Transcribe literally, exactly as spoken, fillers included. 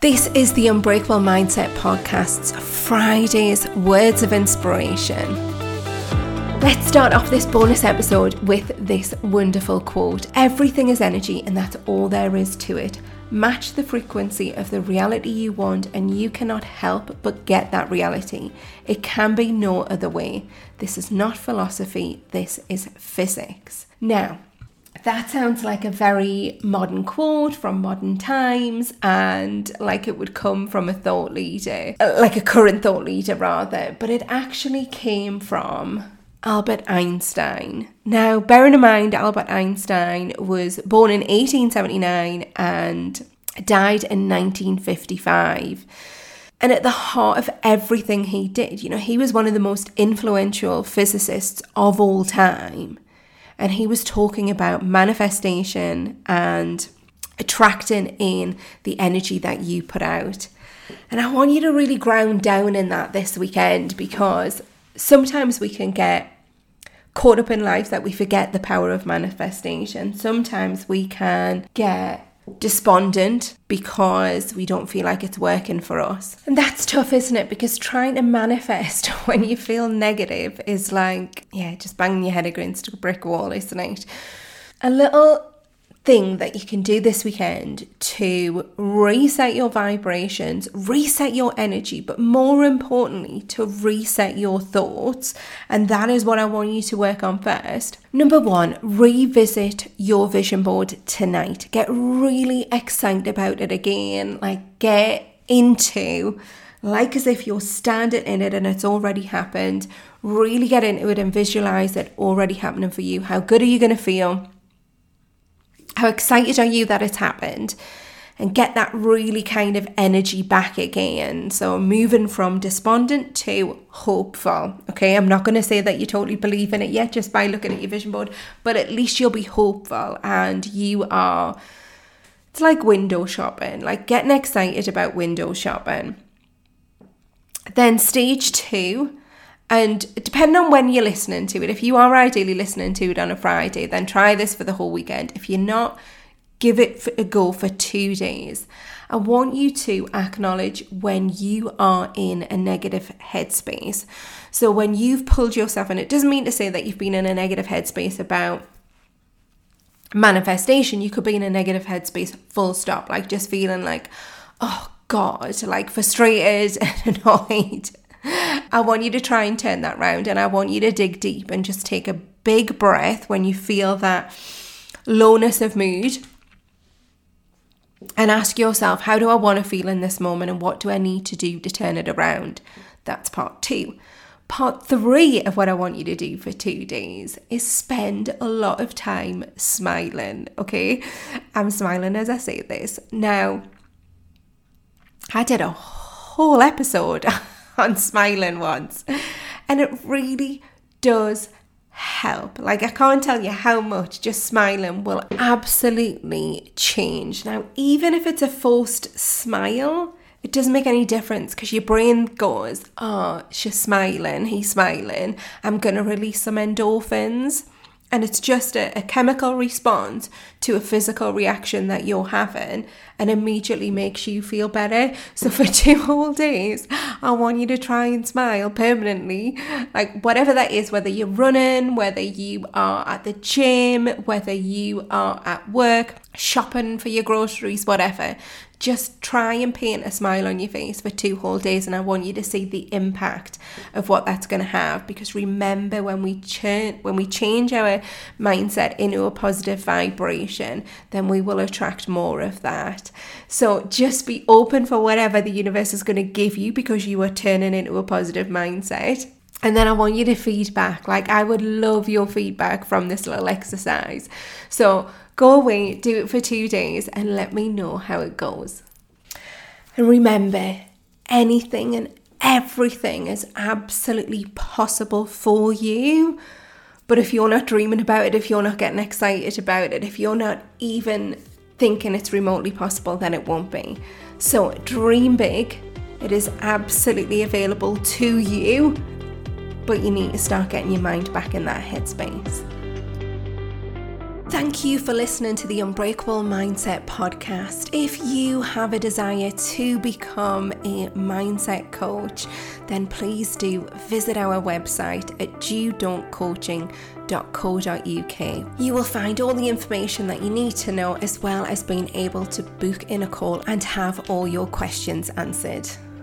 This is the Unbreakable Mindset Podcast's Friday's Words of Inspiration. Let's start off this bonus episode with this wonderful quote. Everything is energy, and that's all there is to it. Match the frequency of the reality you want, and you cannot help but get that reality. It can be no other way. This is not philosophy, this is physics. Now, that sounds like a very modern quote from modern times, and like it would come from a thought leader, like a current thought leader rather, but it actually came from Albert Einstein. Now, bearing in mind, Albert Einstein was born in eighteen seventy-nine and died in nineteen fifty-five. And at the heart of everything he did, you know, he was one of the most influential physicists of all time. And he was talking about manifestation and attracting in the energy that you put out. And I want you to really ground down in that this weekend, because sometimes we can get caught up in life that we forget the power of manifestation. Sometimes we can get despondent because we don't feel like it's working for us. And that's tough, isn't it? Because trying to manifest when you feel negative is like, yeah, just banging your head against a brick wall, isn't it? A little thing that you can do this weekend to reset your vibrations, reset your energy, but more importantly, to reset your thoughts. And that is what I want you to work on first. Number one, revisit your vision board tonight. Get really excited about it again. Like, get into, like as if you're standing in it and it's already happened. Really get into it and visualize it already happening for you. How good are you going to feel? How excited are you that it's happened? And get that really kind of energy back again. So moving from despondent to hopeful. Okay, I'm not going to say that you totally believe in it yet just by looking at your vision board, but at least you'll be hopeful and you are, it's like window shopping, like getting excited about window shopping. Then stage two, and depending on when you're listening to it, if you are ideally listening to it on a Friday, then try this for the whole weekend. If you're not, give it a go for two days. I want you to acknowledge when you are in a negative headspace. So when you've pulled yourself, and it doesn't mean to say that you've been in a negative headspace about manifestation. You could be in a negative headspace full stop, like just feeling like, oh God, like frustrated and annoyed. I want you to try and turn that round, and I want you to dig deep and just take a big breath when you feel that lowness of mood and ask yourself, how do I want to feel in this moment and what do I need to do to turn it around? That's part two. Part three of what I want you to do for two days is spend a lot of time smiling, okay? I'm smiling as I say this. Now, I did a whole episode on smiling once, and it really does help. Like, I can't tell you how much just smiling will absolutely change. Now, even if it's a forced smile, it doesn't make any difference, because your brain goes, oh, she's smiling, he's smiling, I'm gonna release some endorphins. And it's just a, a chemical response to a physical reaction that you're having, and immediately makes you feel better. So for two whole days, I want you to try and smile permanently. Like whatever that is, whether you're running, whether you are at the gym, whether you are at work, shopping for your groceries, whatever. Just try and paint a smile on your face for two whole days, and I want you to see the impact of what that's going to have. Because remember, when we ch- when we change our mindset into a positive vibration, then we will attract more of that. So just be open for whatever the universe is going to give you, because you are turning into a positive mindset. And then I want you to feedback. Like, I would love your feedback from this little exercise. So go away, do it for two days, and let me know how it goes. And remember, anything and everything is absolutely possible for you. But if you're not dreaming about it, if you're not getting excited about it, if you're not even thinking it's remotely possible, then it won't be. So dream big. It is absolutely available to you. But you need to start getting your mind back in that headspace. Thank you for listening to the Unbreakable Mindset podcast. If you have a desire to become a mindset coach, then please do visit our website at dew don't coaching dot co dot uk. You will find all the information that you need to know, as well as being able to book in a call and have all your questions answered.